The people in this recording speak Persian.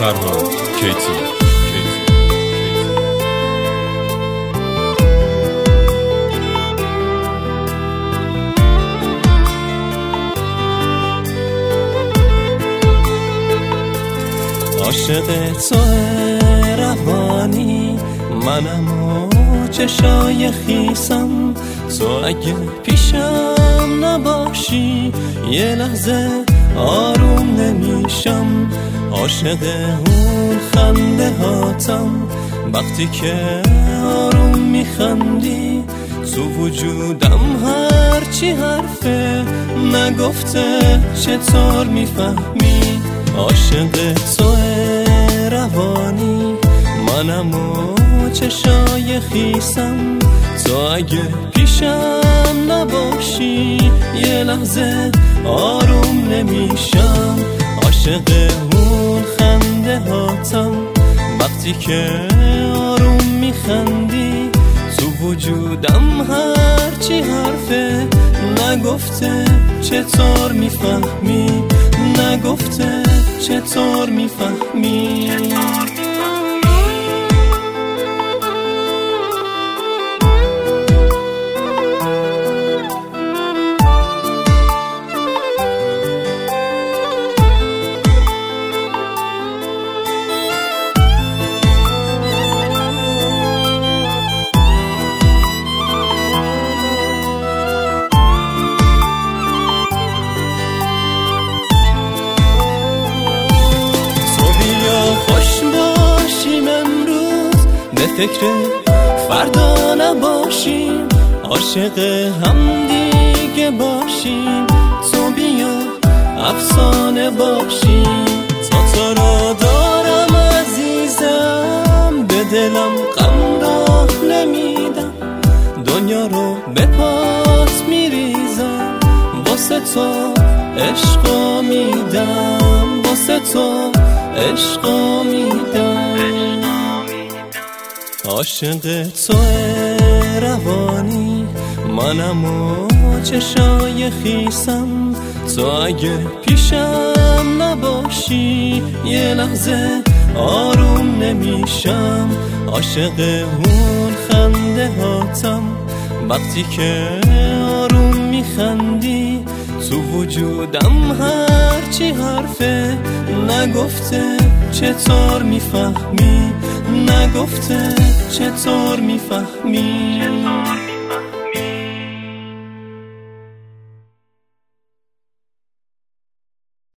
فرهاد کیتی. عاشق تو روانی منم و چشای خیسم، تو اگه پیشم نباشی یه لحظه آروم نمیشم. عاشق اون خنده هاتم وقتی که آروم میخندی، تو وجودم هرچی حرفه نگفته چطور میفهمی. عاشق تو روانی منم و چشای خیسم، تو اگه پیشم نباشی یه لحظه آروم نمیشم. عاشق اون خنده هاتم وقتی که آروم میخندی، تو وجودم هرچی حرفه نگفته چطور میفهمی، نگفته چطور میفهمی. فکر فردا نباشیم، عاشق هم دیگه باشیم. تو بیا افسانه باشیم، تو رو دارم عزیزم، به دلم غم را نمیدم، دنیا رو به پات میریزم، واسه تو عشقا میدم، واسه تو عشقا میدم. عاشق تو روانی منم و چشای خیسم، تو اگه پیشم نباشی یه لحظه آروم نمیشم. عاشق اون خنده هاتم وقتی که آروم میخندی، تو وجودم هرچی حرفه نگفته چطور میفهمی، نگفته چطور میفهمی.